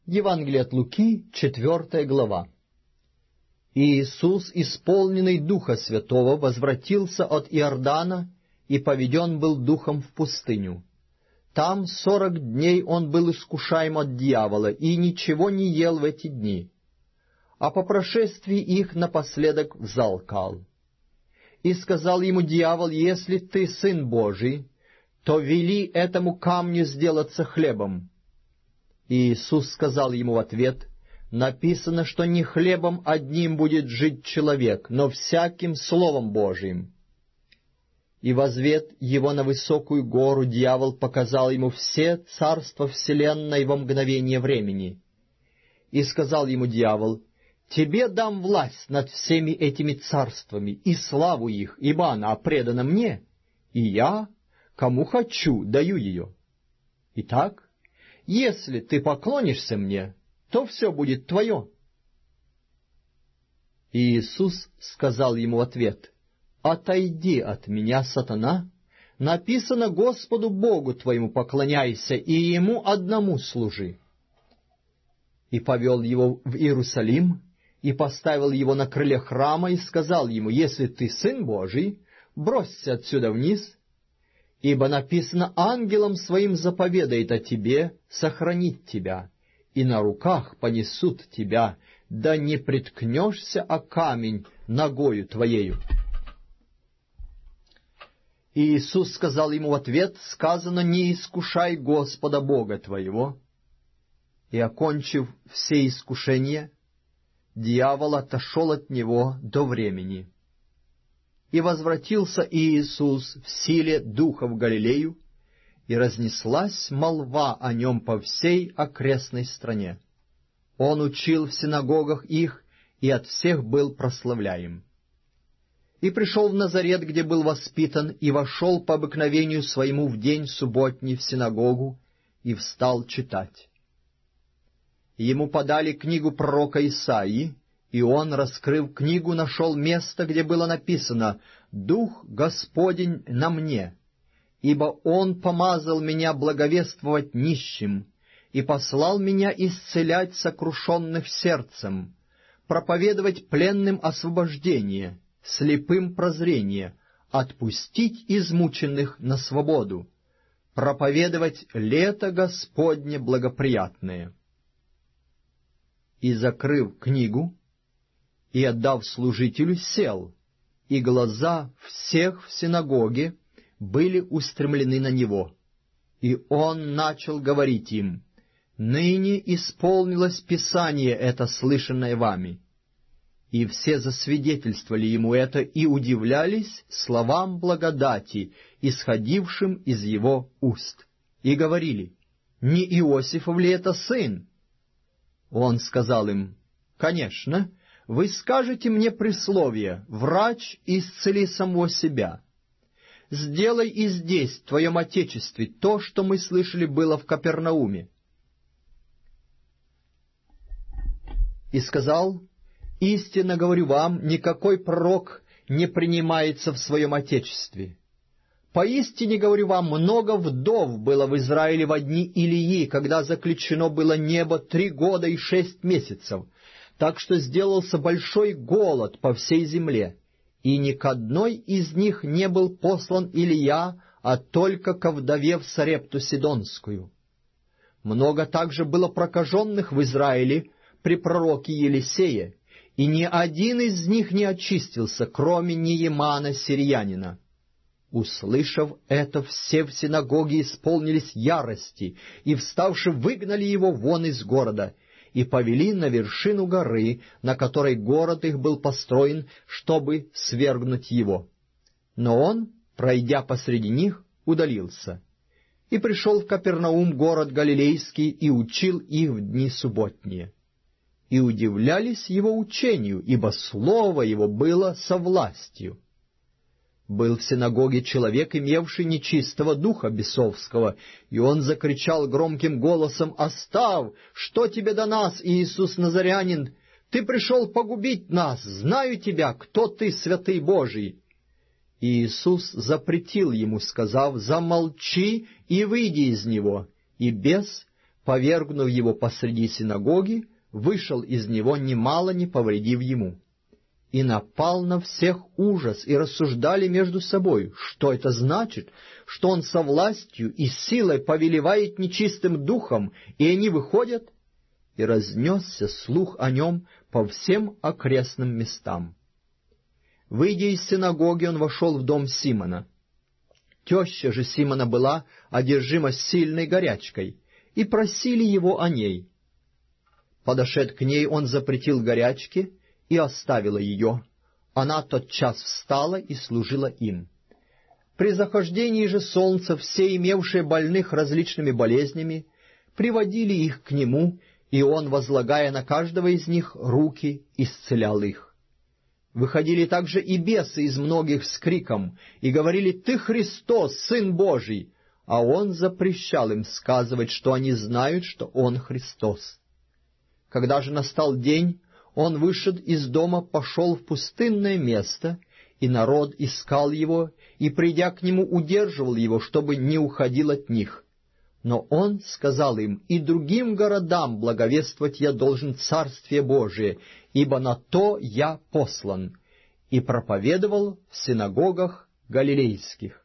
Евангелие от Луки, 4 глава. И Иисус, исполненный Духа Святого, возвратился от Иордана и поведен был Духом в пустыню. Там 40 дней он был искушаем от дьявола, и ничего не ел в эти дни. А по прошествии их напоследок взалкал. И сказал ему дьявол: «Если ты Сын Божий, то вели этому камню сделаться хлебом». И Иисус сказал ему в ответ: «Написано, что не хлебом одним будет жить человек, но всяким Словом Божиим». И возвед его на высокую гору, дьявол показал ему все царства вселенной во мгновение времени. И сказал ему дьявол: «Тебе дам власть над всеми этими царствами и славу их, ибо она предана мне, и я, кому хочу, даю ее. Итак, если ты поклонишься мне, то все будет твое». И Иисус сказал ему в ответ: «Отойди от меня, сатана, написано: Господу Богу твоему поклоняйся, и Ему одному служи». И повел его в Иерусалим, и поставил его на крыле храма, и сказал ему: «Если ты Сын Божий, бросься отсюда вниз, ибо написано: ангелом своим заповедает о тебе сохранить тебя, и на руках понесут тебя, да не приткнешься о камень ногою твоею». И Иисус сказал ему в ответ: «Сказано: не искушай Господа Бога твоего». И, окончив все искушения, дьявол отошел от него до времени. И возвратился Иисус в силе Духа в Галилею, и разнеслась молва о нем по всей окрестной стране. Он учил в синагогах их, и от всех был прославляем. И пришел в Назарет, где был воспитан, и вошел по обыкновению своему в день субботний в синагогу, и встал читать. Ему подали книгу пророка Исаии, и он, раскрыв книгу, нашел место, где было написано: «Дух Господень на мне, ибо Он помазал меня благовествовать нищим, и послал меня исцелять сокрушенных сердцем, проповедовать пленным освобождение, слепым прозрение, отпустить измученных на свободу, проповедовать лето Господне благоприятное». И, закрыв книгу и отдав служителю, сел, и глаза всех в синагоге были устремлены на него. И он начал говорить им: «Ныне исполнилось Писание это, слышанное вами». И все засвидетельствовали ему это и удивлялись словам благодати, исходившим из его уст, и говорили: «Не Иосифов ли это сын?» Он сказал им: «Конечно, вы скажете мне присловие: врач, исцели самого себя. Сделай и здесь, в твоем отечестве, то, что мы слышали было в Капернауме». И сказал: «Истинно говорю вам, никакой пророк не принимается в своем отечестве. Поистине говорю вам, много вдов было в Израиле во дни Илии, когда заключено было небо 3 года и 6 месяцев, так что сделался большой голод по всей земле, и ни к одной из них не был послан Илия, а только ко вдове в Сарепту Сидонскую. Много также было прокаженных в Израиле при пророке Елисее, и ни один из них не очистился, кроме Неемана сирьянина». Услышав это, все в синагоге исполнились ярости, и, вставши, выгнали его вон из города, и повели на вершину горы, на которой город их был построен, чтобы свергнуть его. Но он, пройдя посреди них, удалился. И пришел в Капернаум, город Галилейский, и учил их в дни субботние. И удивлялись его учению, ибо слово его было со властью. Был в синагоге человек, имевший нечистого духа бесовского, и он закричал громким голосом: «Оставь! Что тебе до нас, Иисус Назарянин? Ты пришел погубить нас! Знаю тебя, кто ты, святый Божий!» И Иисус запретил ему, сказав: «Замолчи и выйди из него». И бес, повергнув его посреди синагоги, вышел из него, немало не повредив ему. И напал на всех ужас, и рассуждали между собой, что это значит, что он со властью и силой повелевает нечистым духом, и они выходят, и разнесся слух о нем по всем окрестным местам. Выйдя из синагоги, он вошел в дом Симона. Теща же Симона была одержима сильной горячкой, и просили его о ней. Подошед к ней, он запретил горячке, и оставила ее. Она тотчас встала и служила им. При захождении же солнца все, имевшие больных различными болезнями, приводили их к нему, и он, возлагая на каждого из них руки, исцелял их. Выходили также и бесы из многих с криком, и говорили: «Ты Христос, Сын Божий!» А он запрещал им сказывать, что они знают, что он Христос. Когда же настал день, он, вышед из дома, пошел в пустынное место, и народ искал его, и, придя к нему, удерживал его, чтобы не уходил от них. Но он сказал им: «И другим городам благовествовать я должен Царствие Божие, ибо на то я послан». И проповедовал в синагогах галилейских.